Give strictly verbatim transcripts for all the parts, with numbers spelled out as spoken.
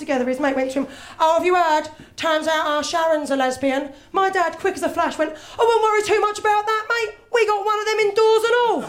together, his mate went to him, "Oh, have you heard? Turns out our Sharon's a lesbian." My dad, quick as a flash, went, "I won't worry too much about that, mate. We got one of them indoors and all."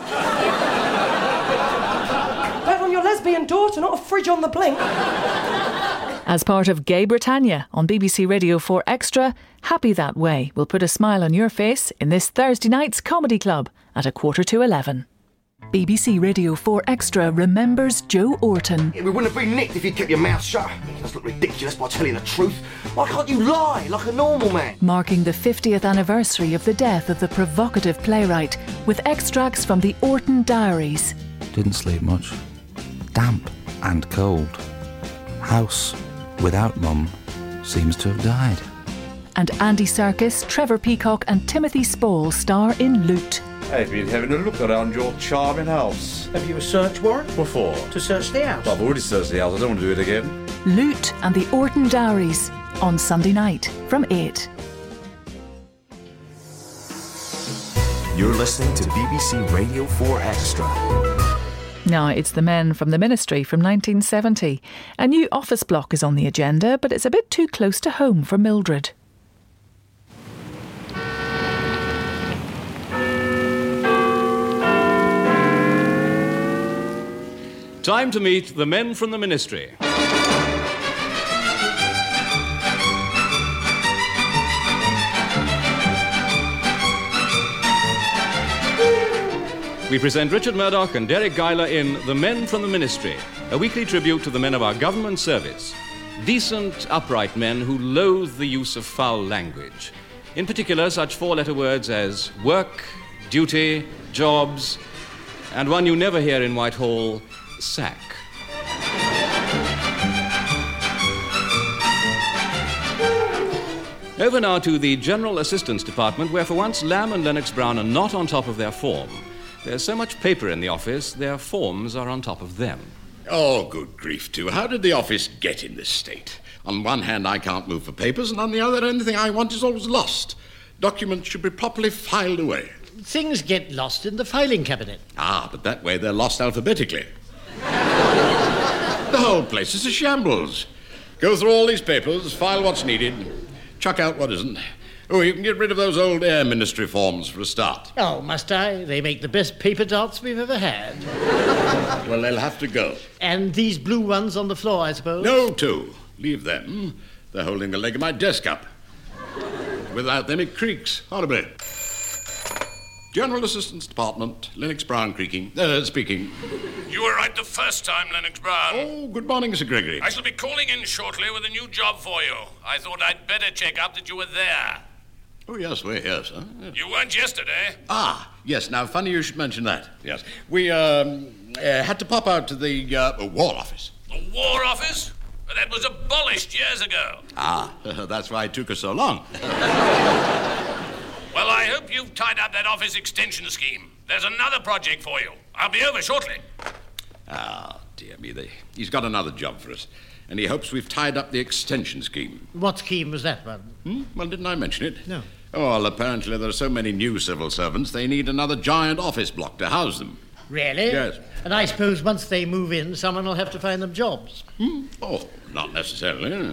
Better on your lesbian daughter, not a fridge on the blink. As part of Gay Britannia on B B C Radio four Extra, Happy That Way will put a smile on your face in this Thursday night's Comedy Club at a quarter to eleven. B B C Radio four Extra remembers Joe Orton. Yeah, we wouldn't have been nicked if you'd kept your mouth shut. It does look ridiculous by telling the truth. Why can't you lie like a normal man? Marking the fiftieth anniversary of the death of the provocative playwright, with extracts from the Orton Diaries. Didn't sleep much. Damp and cold. House without mum seems to have died. And Andy Serkis, Trevor Peacock and Timothy Spall star in Loot. I've been having a look around your charming house. Have you a search warrant? What for? To search the house. Well, I've already searched the house, I don't want to do it again. Loot and the Orton Diaries on Sunday night from eight. You're listening to B B C Radio four Extra. Now, it's The Men from the Ministry from nineteen seventy. A new office block is on the agenda, but it's a bit too close to home for Mildred. Time to meet the men from the Ministry. We present Richard Murdoch and Derek Geiler in The Men from the Ministry, a weekly tribute to the men of our government service. Decent, upright men who loathe the use of foul language. In particular, such four-letter words as work, duty, jobs, and one you never hear in Whitehall, sack. Over now to the General Assistance Department, where for once Lamb and Lennox Brown are not on top of their form. There's so much paper in the office, their forms are on top of them. Oh, good grief, too. How did the office get in this state? On one hand, I can't move for papers, and on the other, anything I want is always lost. Documents should be properly filed away. Things get lost in the filing cabinet. Ah, but that way they're lost alphabetically. The whole place is a shambles. Go through all these papers, file what's needed, chuck out what isn't. Oh, you can get rid of those old Air Ministry forms for a start. Oh, must I? They make the best paper darts we've ever had. Well, they'll have to go. And these blue ones on the floor, I suppose? No, too. Leave them. They're holding the leg of my desk up. Without them, it creaks horribly. General Assistance Department, Lennox Brown creaking, uh, speaking. You were right the first time, Lennox Brown. Oh, good morning, Sir Gregory. I shall be calling in shortly with a new job for you. I thought I'd better check up that you were there. Oh, yes, we're here, sir. Yes. You weren't yesterday. Ah, yes, now, funny you should mention that. Yes. We, um, uh, had to pop out to the, uh, War Office. The War Office? That was abolished years ago. Ah, that's why it took us so long. Well, I hope you've tied up that office extension scheme. There's another project for you. I'll be over shortly. Ah, dear me, they, he's got another job for us. And he hopes we've tied up the extension scheme. What scheme was that one? Hmm? Well, didn't I mention it? No. Oh, well, apparently there are so many new civil servants, they need another giant office block to house them. Really? Yes. And I suppose once they move in, someone will have to find them jobs. Hmm? Oh, not necessarily.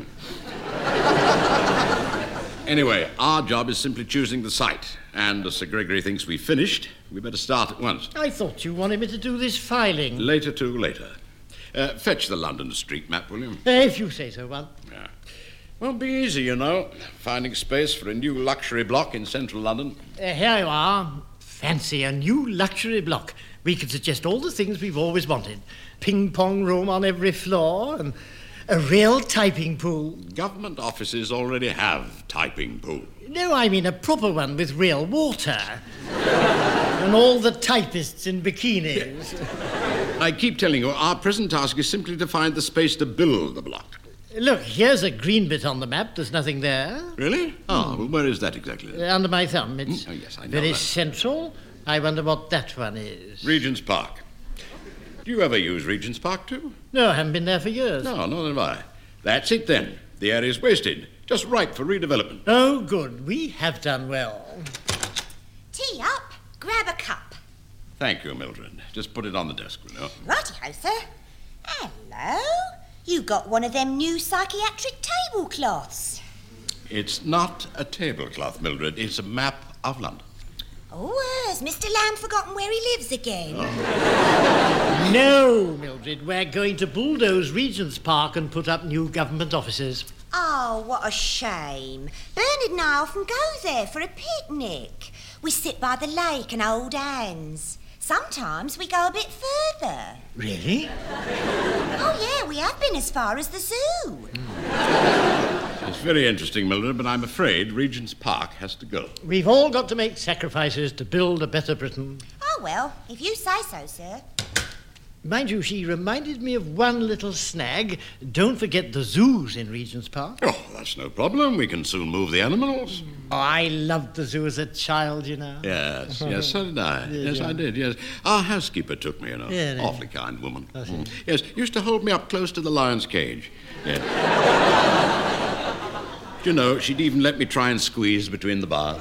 Anyway, our job is simply choosing the site. And as Sir Gregory thinks we've finished, we better start at once. I thought you wanted me to do this filing. Later, too, later. Uh, fetch the London street map, will you? Uh, if you say so, one. Yeah. Won't be easy, you know, finding space for a new luxury block in central London. Uh, here you are. Fancy a new luxury block. We could suggest all the things we've always wanted. Ping-pong room on every floor and a real typing pool. Government offices already have typing pools. No, I mean a proper one with real water. And all the typists in bikinis. I keep telling you, our present task is simply to find the space to build the block. Look, here's a green bit on the map. There's nothing there. Really? Oh, well, where is that exactly? Uh, under my thumb. It's mm, oh, yes, I know very that. central. I wonder what that one is. Regent's Park. Do you ever use Regent's Park, too? No, I haven't been there for years. No, nor have I. That's it, then. The area's wasted. Just ripe for redevelopment. Oh, good. We have done well. Tea up. Grab a cup. Thank you, Mildred. Just put it on the desk, will you? Righty-ho, sir. Hello. You got one of them new psychiatric tablecloths. It's not a tablecloth, Mildred. It's a map of London. Oh, has Mister Lamb forgotten where he lives again? Oh. No, Mildred, we're going to bulldoze Regent's Park and put up new government offices. Oh, what a shame. Bernard and I often go there for a picnic. We sit by the lake and hold hands. Sometimes we go a bit further. Really? Oh, yeah, we have been as far as the zoo. It's very interesting, Mildred, but I'm afraid Regent's Park has to go. We've all got to make sacrifices to build a better Britain. Oh, well, if you say so, sir. Mind you, she reminded me of one little snag. Don't forget the zoos in Regent's Park. Oh, that's no problem. We can soon move the animals. Oh, I loved the zoo as a child, you know. Yes, yes, so did I. Did yes, you? I did, yes. Our housekeeper took me, you know. Yeah, yeah. Awfully kind woman. That's Mm. it. Yes, used to hold me up close to the lion's cage. Yes. Do you know, she'd even let me try and squeeze between the bars.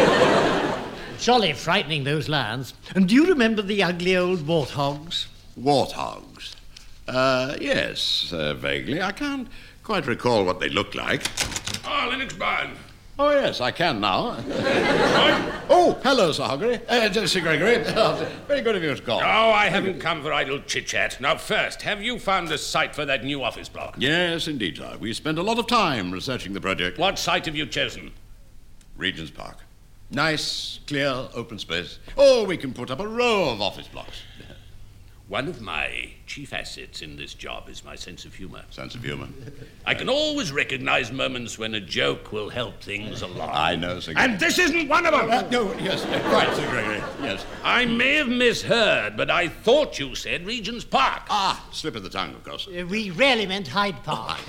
Jolly frightening, those lions. And do you remember the ugly old warthogs? Warthogs? Uh, yes, uh, vaguely. I can't quite recall what they looked like. Ah, Lennox Brown. Oh, yes, I can now. Oh, hello, Sir Hoggery. Uh, Sir Gregory. Very good of you to call. Oh, I haven't come for idle chit-chat. Now, first, have you found a site for that new office block? Yes, indeed, sir. We spent a lot of time researching the project. What site have you chosen? Regent's Park. Nice, clear, open space. Oh, we can put up a row of office blocks. One of my chief assets in this job is my sense of humour. Sense of humour. I can always recognise moments when a joke will help things along. I know, Sir Gregory. And this isn't one of them! Uh, no, yes, uh, quite, Sir Gregory, yes. I may have misheard, but I thought you said Regent's Park. Ah, slip of the tongue, of course. Uh, we really meant Hyde Park.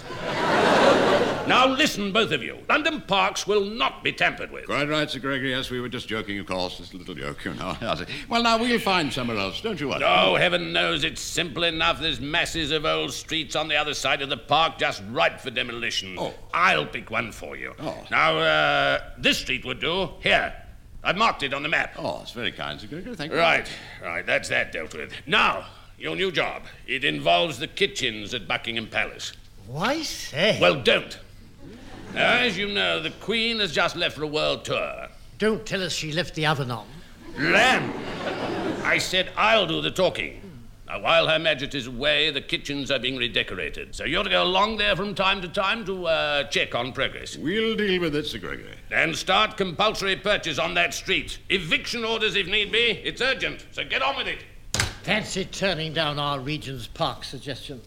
Now listen, both of you. London parks will not be tampered with. Quite right, Sir Gregory. Yes, we were just joking, of course. Just a little joke, you know. Well, now, we'll find somewhere else, don't you worry. Oh, heaven knows it's simple enough. There's masses of old streets on the other side of the park just ripe for demolition. Oh. I'll pick one for you. Oh. Now, uh, this street would do. Here. I've marked it on the map. Oh, it's very kind, Sir Gregory. Thank you. Right, right. That's that dealt with. Now, your new job. It involves the kitchens at Buckingham Palace. Why say? Well, don't. Now, as you know, the Queen has just left for a world tour. Don't tell us she left the oven on. Lamb! I said I'll do the talking. Now, while Her Majesty's away, the kitchens are being redecorated. So you're to go along there from time to time to uh, check on progress. We'll deal with it, Sir Gregory. And start compulsory purchase on that street. Eviction orders if need be. It's urgent, so get on with it. Fancy turning down our Regent's Park suggestion.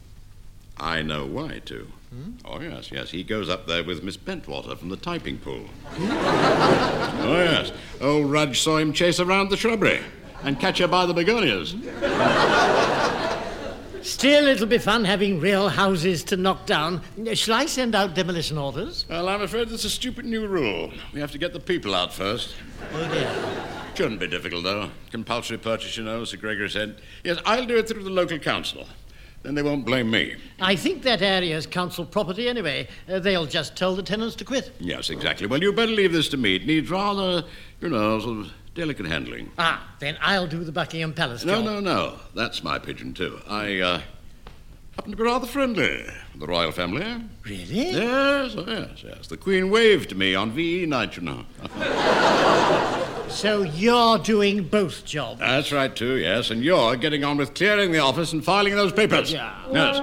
I know why, too. Hmm? Oh, yes, yes. He goes up there with Miss Bentwater from the typing pool. Oh, yes. Old Rudge saw him chase around the shrubbery and catch her by the begonias. Still, it'll be fun having real houses to knock down. Shall I send out demolition orders? Well, I'm afraid it's a stupid new rule. We have to get the people out first. Oh, dear. Shouldn't be difficult, though. Compulsory purchase, you know, Sir Gregory said. Yes, I'll do it through the local council. Then they won't blame me. I think that area's council property anyway. Uh, they'll just tell the tenants to quit. Yes, exactly. Well, you'd better leave this to me. It needs rather, you know, sort of delicate handling. Ah, then I'll do the Buckingham Palace No, job. no, no. That's my pigeon, too. I, uh, happen to be rather friendly with the royal family. Really? Yes, oh, yes, yes. The Queen waved to me on V E night, you know. So you're doing both jobs? That's right, too, yes. And you're getting on with clearing the office and filing those papers. Yeah. Yes.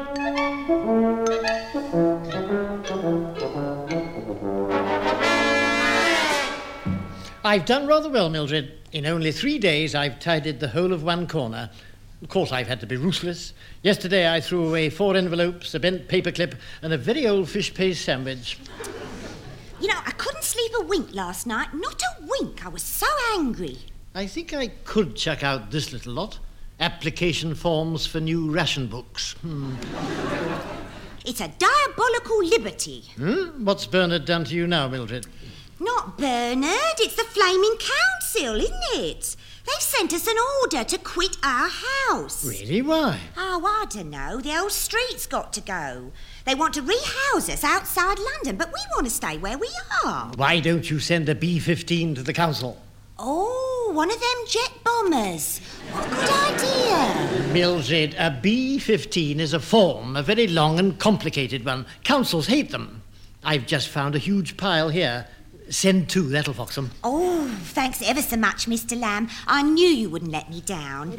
I've done rather well, Mildred. In only three days, I've tidied the whole of one corner. Of course, I've had to be ruthless. Yesterday, I threw away four envelopes, a bent paperclip, and a very old fish paste sandwich. You know, I couldn't sleep a wink last night. Not a wink. I was so angry. I think I could chuck out this little lot. Application forms for new ration books. Hmm. It's a diabolical liberty. Hmm? What's Bernard done to you now, Mildred? Not Bernard. It's the Flaming Council, isn't it? They've sent us an order to quit our house. Really? Why? Oh, I don't know. The old street's got to go. They want to rehouse us outside London, but we want to stay where we are. Why don't you send a B fifteen to the council? Oh, one of them jet bombers. What a good idea. Mildred, a B fifteen is a form, a very long and complicated one. Councils hate them. I've just found a huge pile here. Send two, that'll fox them. Oh, thanks ever so much, Mister Lamb. I knew you wouldn't let me down.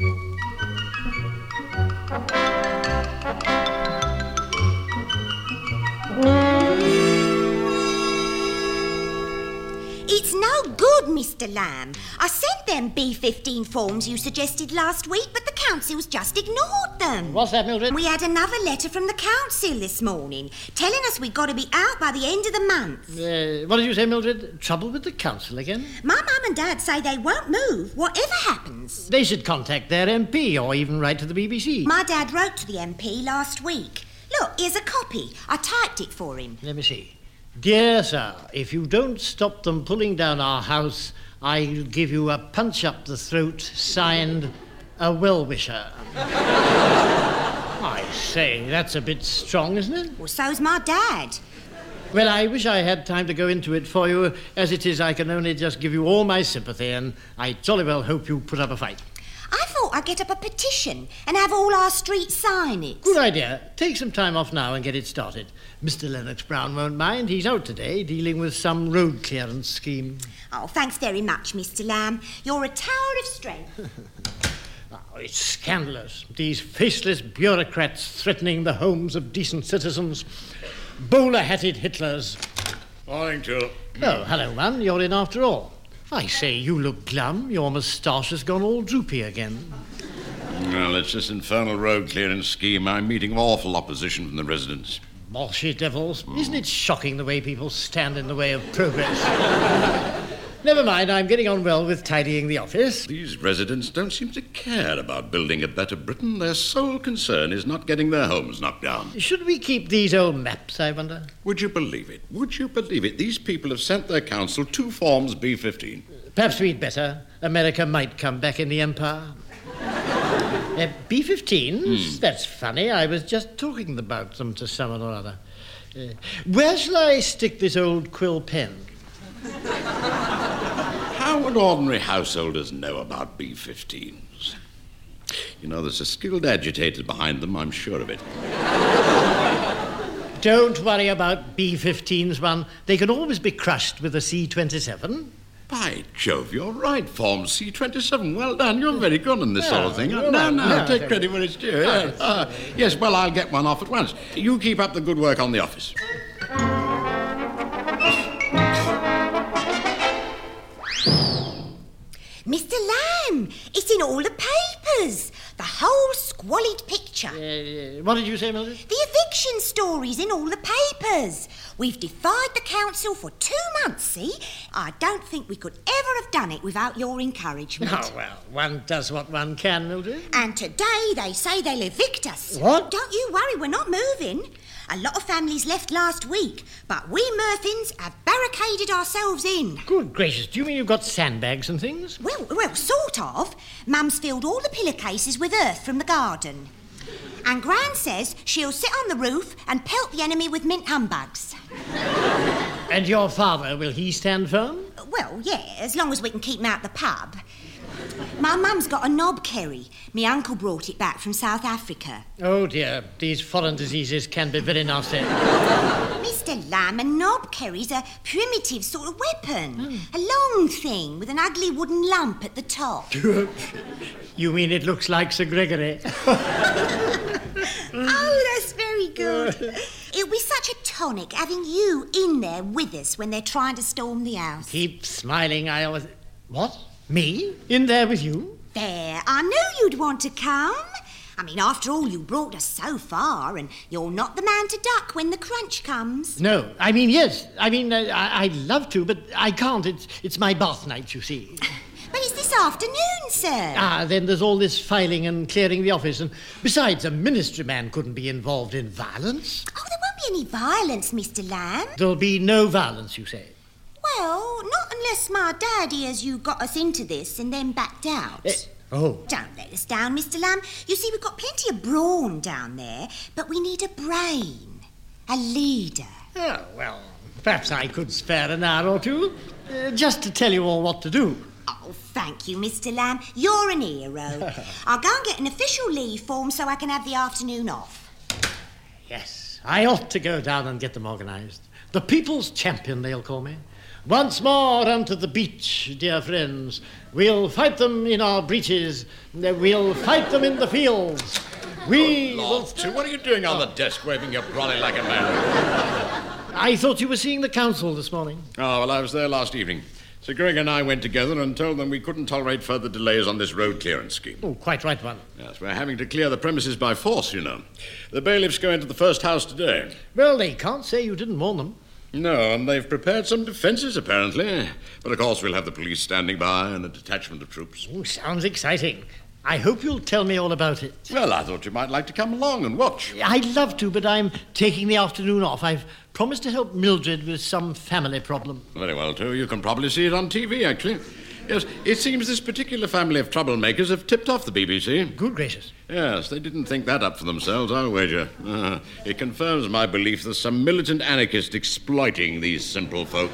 It's no good, Mister Lamb. I sent them B fifteen forms you suggested last week, but the council's just ignored them. What's that, Mildred? We had another letter from the council this morning, telling us we've got to be out by the end of the month. Uh, what did you say, Mildred? Trouble with the council again? My mum and dad say they won't move, whatever happens. They should contact their M P or even write to the B B C. My dad wrote to the M P last week. Look, here's a copy. I typed it for him. Let me see. Dear sir, if you don't stop them pulling down our house, I'll give you a punch up the throat, signed, a well-wisher. I say, that's a bit strong, isn't it? Well, so's my dad. Well, I wish I had time to go into it for you. As it is, I can only just give you all my sympathy, and I jolly well hope you put up a fight. I thought I'd get up a petition and have all our streets sign it. Good idea. Take some time off now and get it started. Mister Lennox Brown won't mind. He's out today dealing with some road clearance scheme. Oh, thanks very much, Mister Lamb. You're a tower of strength. Oh, it's scandalous. These faceless bureaucrats threatening the homes of decent citizens. Bowler-hatted Hitlers. Morning, Joe. Oh, hello, man. You're in after all. I say, you look glum. Your moustache has gone all droopy again. Well, it's this infernal road clearance scheme. I'm meeting awful opposition from the residents. Bolshy devils. Mm. Isn't it shocking the way people stand in the way of progress? Never mind, I'm getting on well with tidying the office. These residents don't seem to care about building a better Britain. Their sole concern is not getting their homes knocked down. Should we keep these old maps, I wonder? Would you believe it? Would you believe it? These people have sent their council two forms B fifteen. Perhaps we'd better. America might come back in the empire. uh, B fifteens? Mm. That's funny. I was just talking about them to someone or other. Uh, where shall I stick this old quill pen? How would ordinary householders know about B fifteens? You know, there's a skilled agitator behind them, I'm sure of it. Don't worry about B fifteens, one. They can always be crushed with a C twenty-seven. By Jove, you're right, Form C twenty-seven. Well done, you're very good on this no, sort of thing. No, no, no, no, take no. credit where it's due. Yeah. Uh, yes, well, I'll get one off at once. You keep up the good work on the office. Mister Lamb, it's in all the papers. The whole squalid picture. Uh, what did you say, Mildred? The eviction story's in all the papers. We've defied the council for two months, see? I don't think we could ever have done it without your encouragement. Oh, well, one does what one can, Mildred. And today they say they'll evict us. What? Don't you worry, we're not moving. A lot of families left last week, but we Murphins have barricaded ourselves in. Good gracious, do you mean you've got sandbags and things? Well, well, sort of. Mum's filled all the pillowcases with earth from the garden. And Gran says she'll sit on the roof and pelt the enemy with mint humbugs. And your father, will he stand firm? Well, yeah, as long as we can keep him out the pub. My mum's got a knob kerry. Me uncle brought it back from South Africa. Oh, dear. These foreign diseases can be very nasty. Mister Lamb, a knob kerry's a primitive sort of weapon. Mm. A long thing with an ugly wooden lump at the top. You mean it looks like Sir Gregory? Oh, that's very good. It'll be such a tonic having you in there with us when they're trying to storm the house. Keep smiling, I always... What? Me? In there with you? There, I knew you'd want to come. I mean, after all, you brought us so far, and you're not the man to duck when the crunch comes. No, I mean, yes. I mean, uh, I- I'd love to, but I can't. It's, it's my bath night, you see. But it's this afternoon, sir. Ah, then there's all this filing and clearing the office, and besides, a ministry man couldn't be involved in violence. Oh, there won't be any violence, Mister Lamb. There'll be no violence, you say? Well, not unless my dad hears you got us into this and then backed out. Uh, oh. Don't let us down, Mister Lamb. You see, we've got plenty of brawn down there, but we need a brain, a leader. Oh, well, perhaps I could spare an hour or two, uh, just to tell you all what to do. Oh, thank you, Mister Lamb. You're an hero. I'll go and get an official leave form so I can have the afternoon off. Yes, I ought to go down and get them organised. The people's champion, they'll call me. Once more onto the beach, dear friends. We'll fight them in our breeches. We'll fight them in the fields. We Lord, will... Sue, what are you doing on the desk, waving your brolly like a man? I thought you were seeing the council this morning. Oh, well, I was there last evening. Sir Greg and I went together and told them we couldn't tolerate further delays on this road clearance scheme. Oh, quite right, one. Yes, we're having to clear the premises by force, you know. The bailiffs go into the first house today. Well, they can't say you didn't warn them. No, and they've prepared some defences, apparently. But, of course, we'll have the police standing by and a detachment of troops. Oh, sounds exciting. I hope you'll tell me all about it. Well, I thought you might like to come along and watch. I'd love to, but I'm taking the afternoon off. I've promised to help Mildred with some family problem. Very well, too. You can probably see it on T V, actually. Yes, it seems this particular family of troublemakers have tipped off the B B C. Good gracious. Yes, they didn't think that up for themselves, I'll wager. Uh, it confirms my belief there's some militant anarchist exploiting these simple folk.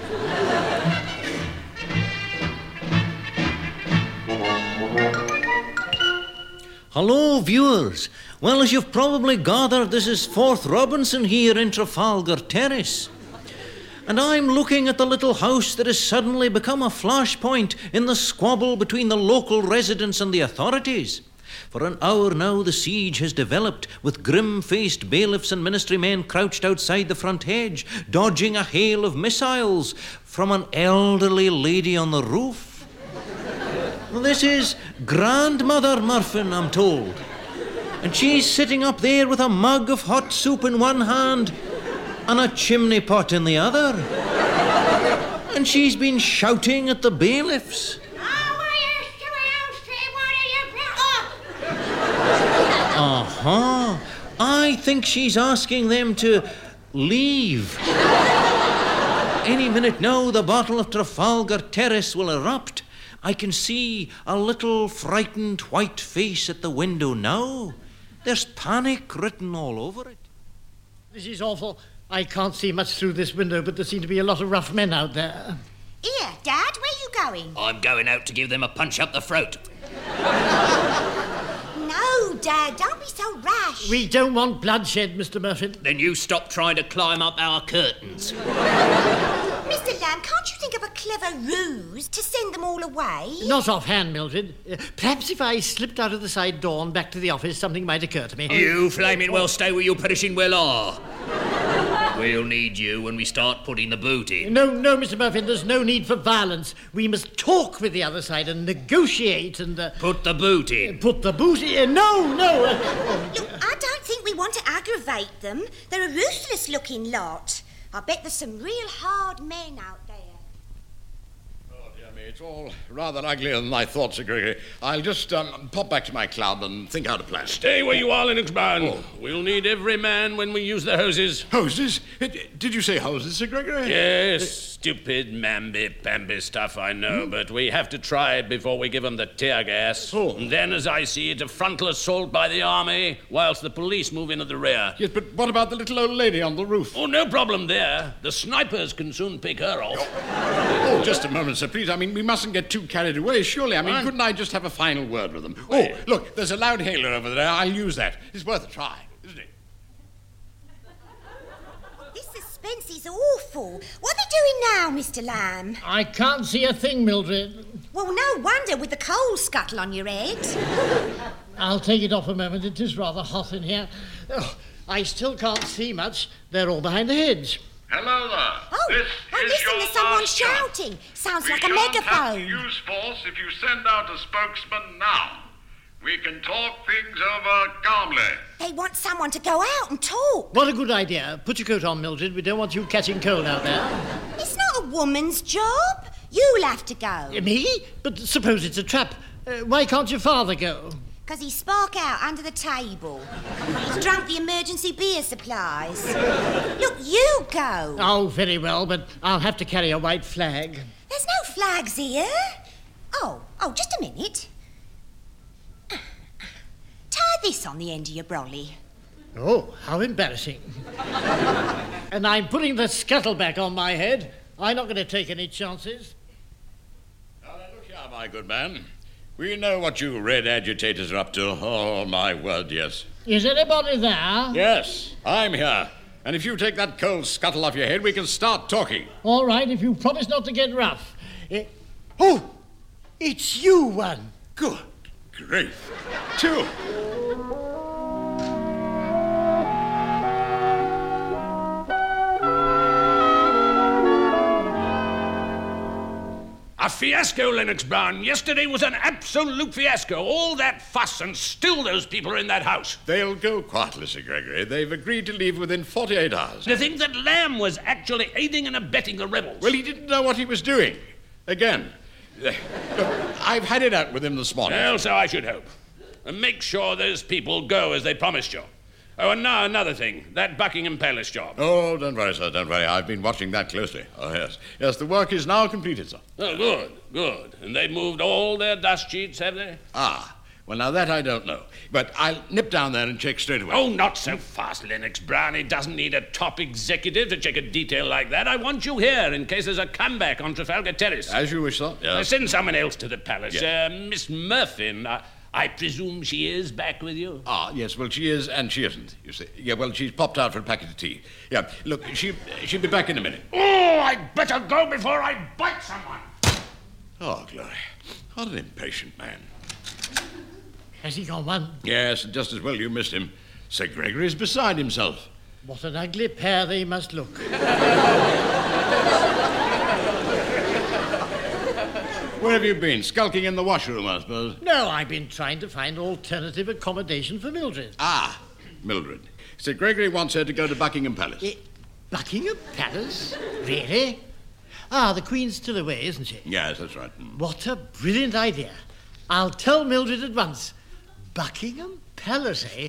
Hello, viewers. Well, as you've probably gathered, this is Forth Robinson here in Trafalgar Terrace. And I'm looking at the little house that has suddenly become a flashpoint in the squabble between the local residents and the authorities. For an hour now, the siege has developed, with grim-faced bailiffs and ministry men crouched outside the front hedge, dodging a hail of missiles from an elderly lady on the roof. This is Grandmother Murphin, I'm told. And she's sitting up there with a mug of hot soup in one hand and a chimney pot in the other. And she's been shouting at the bailiffs. Uh-huh. I think she's asking them to leave. Any minute now, the Battle of Trafalgar Terrace will erupt. I can see a little frightened white face at the window now. There's panic written all over it. This is awful. I can't see much through this window, but there seem to be a lot of rough men out there. Here, Dad, where you going? I'm going out to give them a punch up the throat. No, Dad, don't be so rash. We don't want bloodshed, Mister Murphy. Then you stop trying to climb up our curtains. Mister Lamb, can't you think of a clever ruse to send them all away? Not offhand, Mildred. Uh, perhaps if I slipped out of the side door and back to the office, something might occur to me. You flaming well stay where your perishing well are. We'll need you when we start putting the boot in. No, no, Mister Murphy, there's no need for violence. We must talk with the other side and negotiate and... Uh, put the boot in. Put the boot in? No, no. Uh, Look, I don't think we want to aggravate them. They're a ruthless-looking lot. I bet there's some real hard men out there. It's all rather uglier than I thought, Sir Gregory. I'll just um, pop back to my club and think out a plan. Stay where you are, Lennox Brown. Oh. We'll need every man when we use the hoses. Hoses? Did you say hoses, Sir Gregory? Yes, stupid mamby-pamby stuff, I know, hmm? But we have to try it before we give them the tear gas. Oh. And then, as I see it, a frontal assault by the army, whilst the police move in at the rear. Yes, but what about the little old lady on the roof? Oh, no problem there. The snipers can soon pick her off. Oh, just a moment, sir, please. I mean, we mustn't get too carried away, surely. I mean, right. Couldn't I just have a final word with them? Oh, look, there's a loud hailer over there. I'll use that. It's worth a try, isn't it? This suspense is awful. What are they doing now, Mister Lamb? I can't see a thing, Mildred. Well, no wonder with the coal scuttle on your head. I'll take it off a moment. It is rather hot in here. Oh, I still can't see much. They're all behind the hedge. Hello there. Oh, this oh is listen, your there's someone last shouting. Sounds we like a shan't megaphone. Have to use force if you send out a spokesman now. We can talk things over calmly. They want someone to go out and talk. What a good idea. Put your coat on, Mildred. We don't want you catching cold out there. It's not a woman's job. You'll have to go. Me? But suppose it's a trap. Uh, why can't your father go? Because he spark out under the table. He's drunk the emergency beer supplies. Look, you go. Oh, very well, but I'll have to carry a white flag. There's no flags here. Oh, oh, just a minute. Tie this on the end of your brolly. Oh, how embarrassing. And I'm putting the scuttle back on my head. I'm not going to take any chances. Now, look here, my my good man. We know what you red agitators are up to. Oh, my word, yes. Is anybody there? Yes, I'm here. And if you take that cold scuttle off your head, we can start talking. All right, if you promise not to get rough. Eh, oh, it's you, one. Good grief. Two. A fiasco, Lennox Brown. Yesterday was an absolute fiasco. All that fuss, and still those people are in that house. They'll go quietly, Sir Gregory. They've agreed to leave within forty-eight hours. To think that Lamb was actually aiding and abetting the rebels. Well, he didn't know what he was doing. Again. Look, I've had it out with him this morning. Well, so I should hope. And make sure those people go as they promised you. Oh, and now another thing. That Buckingham Palace job. Oh, don't worry, sir, don't worry. I've been watching that closely. Oh, yes. Yes, the work is now completed, sir. Oh, good, good. And they've moved all their dust sheets, have they? Ah, well, now that I don't know. But I'll nip down there and check straight away. Oh, not so fast, Lennox Brown. It doesn't need a top executive to check a detail like that. I want you here in case there's a comeback on Trafalgar Terrace. As you wish, sir. Yes. Uh, send someone else to the palace. Yes. Uh, Miss Murphin. Uh, I presume she is back with you? Ah, yes, well, she is and she isn't, you see. Yeah, well, she's popped out for a packet of tea. Yeah, look, she, she'll be back in a minute. Oh, I'd better go before I bite someone. Oh, glory. What an impatient man. Has he gone, one? Yes, and just as well you missed him. Sir Gregory's beside himself. What an ugly pair they must look. Where have you been? Skulking in the washroom, I suppose? No, I've been trying to find alternative accommodation for Mildred. Ah, Mildred. Sir Gregory wants her to go to Buckingham Palace. Eh, Buckingham Palace? Really? Ah, the Queen's still away, isn't she? Yes, that's right. What a brilliant idea. I'll tell Mildred at once. Buckingham Palace, eh?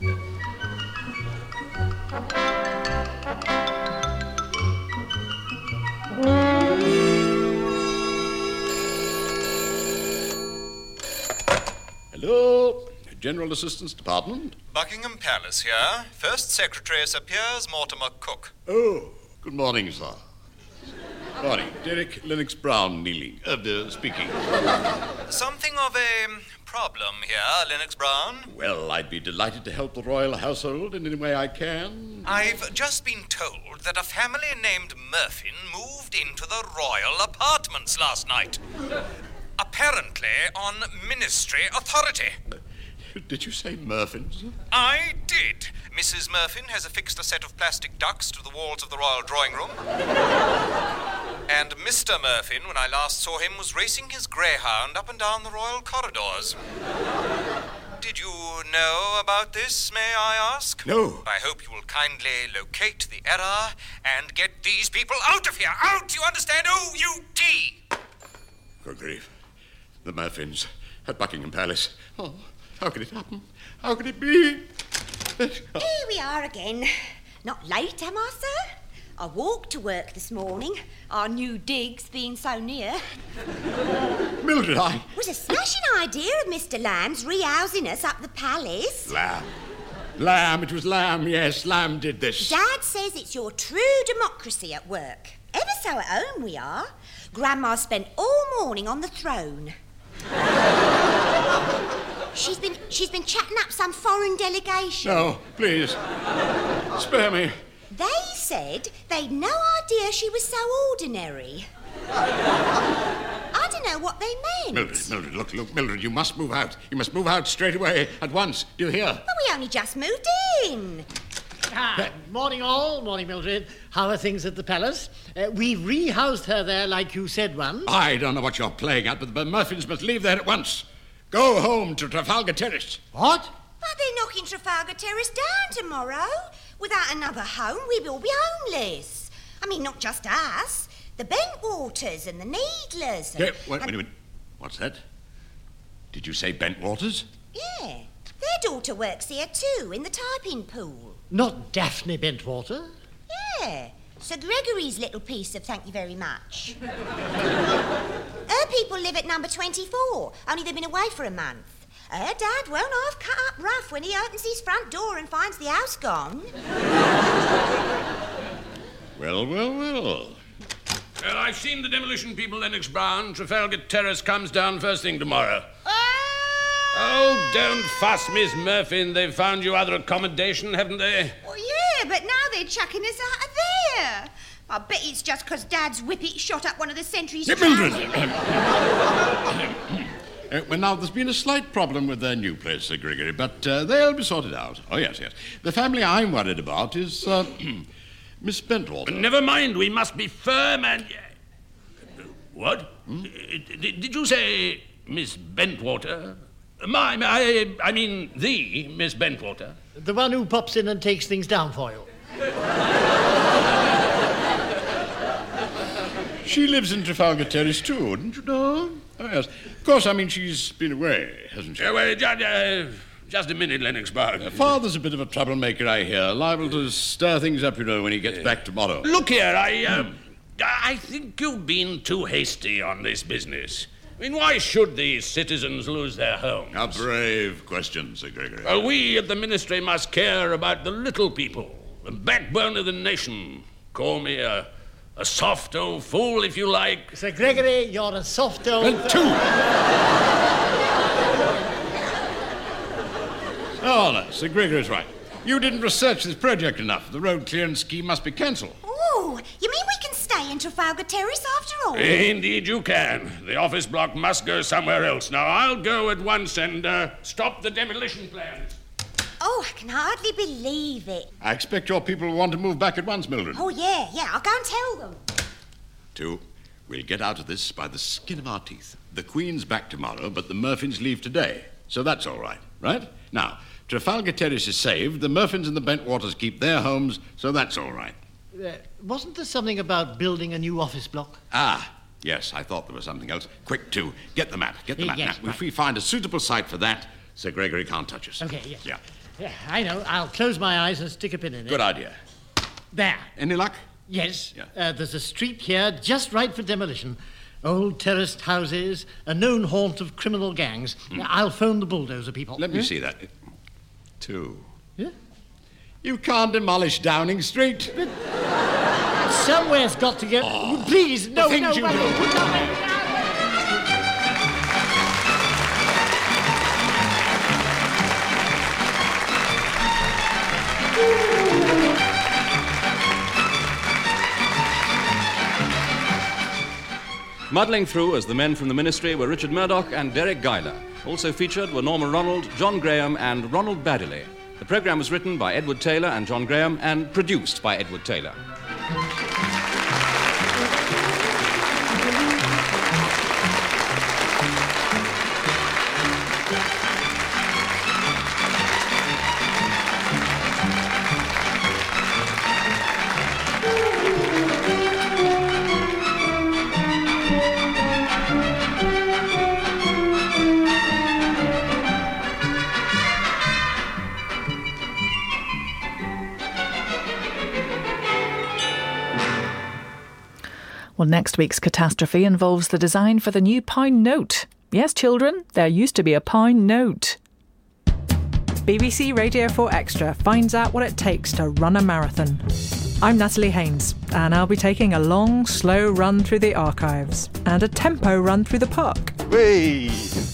Hello, General Assistance Department. Buckingham Palace here. First Secretary Sir Piers Mortimer Cook. Oh, good morning, sir. Morning. Derek Lennox Brown kneeling, uh, uh, speaking. Something of a problem here, Lennox Brown. Well, I'd be delighted to help the royal household in any way I can. I've just been told that a family named Murphin moved into the royal apartments last night. Apparently on ministry authority. Did you say Murphins? I did. Missus Murphin has affixed a set of plastic ducks to the walls of the royal drawing room. And Mister Murphin, when I last saw him, was racing his greyhound up and down the royal corridors. Did you know about this, may I ask? No. I hope you will kindly locate the error and get these people out of here. Out, you understand? O U T! Good grief. The Murphins at Buckingham Palace. Oh, how could it happen? How could it be? Here we are again. Not late, am I, sir? I walked to work this morning, our new digs being so near. Mildred, I... It was a smashing idea of Mister Lamb's rehousing us up the palace. Lamb. Lamb, it was Lamb, yes, Lamb did this. Dad says it's your true democracy at work. Ever so at home we are. Grandma spent all morning on the throne. She's been she's been chatting up some foreign delegation. No, please. Spare me. They said they'd no idea she was so ordinary. I don't know what they meant. Mildred, Mildred, look, look, Mildred, you must move out. You must move out straight away, at once. Do you hear? But we only just moved in. Ah, morning all, morning Mildred. How are things at the palace? Uh, we rehoused her there like you said once. I don't know what you're playing at, but the Murphins must leave there at once. Go home to Trafalgar Terrace. What? But they're knocking Trafalgar Terrace down tomorrow. Without another home, we will be homeless. I mean, not just us. The Bentwaters and the Needlers. And, yeah, wait, wait a minute. What's that? Did you say Bentwaters? Yeah. Their daughter works here too, in the typing pool. Not Daphne Bentwater? Yeah. Sir Gregory's little piece of thank you very much. Her people live at number twenty-four, only they've been away for a month. Her dad won't half cut up rough when he opens his front door and finds the house gone. Well, well, well. Well, I've seen the demolition people, Lennox Brown. Trafalgar Terrace comes down first thing tomorrow. Oh, don't fuss, Miss Murphy. They've found you other accommodation, haven't they? Well, yeah, but now they're chucking us out of there. I bet it's just because Dad's whippet shot up one of the sentries' Mildred! trousers. Uh, well, now, there's been a slight problem with their new place, Sir Gregory, but uh, they'll be sorted out. Oh, yes, yes. The family I'm worried about is uh, Miss Bentwater. Never mind, we must be firm and... What? Hmm? Did, did you say Miss Bentwater? My, I, I mean the Miss Bentwater. The one who pops in and takes things down for you. She lives in Trafalgar Terrace too, didn't you know? Oh, yes. Of course, I mean, she's been away, hasn't she? Uh, well, just, uh, just a minute, Lennox Brown. Her father's a bit of a troublemaker, I hear. Liable to stir things up, you know, when he gets back tomorrow. Look here, I, um, I think you've been too hasty on this business. I mean, why should these citizens lose their homes? A brave question, Sir Gregory. Uh, we at the Ministry must care about the little people, the backbone of the nation. Call me a... A soft old fool, if you like. Sir Gregory, you're a soft old... And two! Oh, no, Sir Gregory's right. You didn't research this project enough. The road clearance scheme must be cancelled. Oh, you mean we can stay in Trafalgar Terrace after all? Indeed you can. The office block must go somewhere else. Now, I'll go at once and uh, stop the demolition plans. Oh, I can hardly believe it. I expect your people will want to move back at once, Mildred. Oh, yeah, yeah, I'll go and tell them. Two, we'll get out of this by the skin of our teeth. The Queen's back tomorrow, but the Murphins leave today. So that's all right, right? Now, Trafalgar Terrace is saved, the Murphins and the Bentwaters keep their homes, so that's all right. Uh, wasn't there something about building a new office block? Ah, yes, I thought there was something else. Quick, two, get the map, get the map. Yes, now, right. If we find a suitable site for that, Sir Gregory can't touch us. Okay, yes. Yeah. Yeah, I know. I'll close my eyes and stick a pin in it. Good idea. There. Any luck? Yes. Yeah. Uh, there's a street here just right for demolition. Old terraced houses, a known haunt of criminal gangs. Hmm. I'll phone the bulldozer people. Let me Hmm? see that. Two. Yeah? You can't demolish Downing Street. But somewhere's got to get... Oh, Please, no, the no, things you no, do. no, no. Muddling through as the men from the Ministry were Richard Murdoch and Derek Guyler. Also featured were Norma Ronald, John Graham and Ronald Baddeley. The programme was written by Edward Taylor and John Graham and produced by Edward Taylor. Well, next week's catastrophe involves the design for the new pound note. Yes, children, there used to be a pound note. B B C Radio four Extra finds out what it takes to run a marathon. I'm Natalie Haynes, and I'll be taking a long, slow run through the archives and a tempo run through the park. Whee!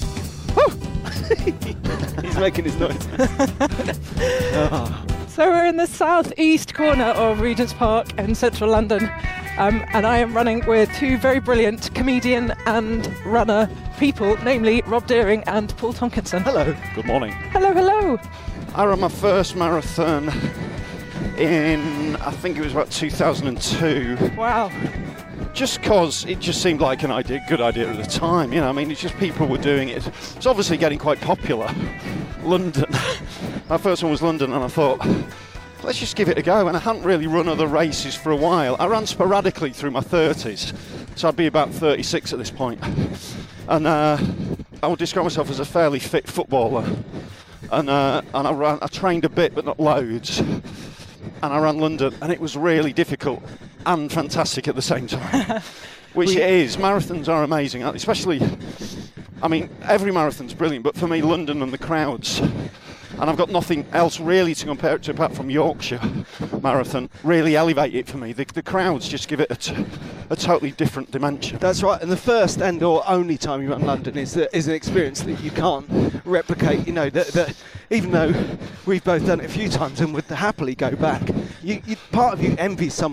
He's making his noise. Oh. So we're in the southeast corner of Regent's Park in central London, um, and I am running with two very brilliant comedian and runner people, namely Rob Deering and Paul Tonkinson. Hello. Good morning. Hello, hello. I ran my first marathon in, I think it was about two thousand two. Wow. Just because it just seemed like an idea, good idea at the time, you know, I mean, it's just people were doing it. It's obviously getting quite popular. London. My first one was London, and I thought, let's just give it a go. And I hadn't really run other races for a while. I ran sporadically through my thirties, so I'd be about thirty-six at this point. And uh, I would describe myself as a fairly fit footballer. And uh, and I ran, I trained a bit, but not loads. And I ran London, and it was really difficult and fantastic at the same time. Which it is. Marathons are amazing, especially, I mean, every marathon's brilliant, but for me, London and the crowds, and I've got nothing else really to compare it to apart from Yorkshire Marathon, really elevate it for me. The, the crowds just give it a, t- a totally different dimension. That's right, and the first and or only time you run London is uh, is an experience that you can't replicate. You know, that, that even though we've both done it a few times and would happily go back, you, you part of you envies some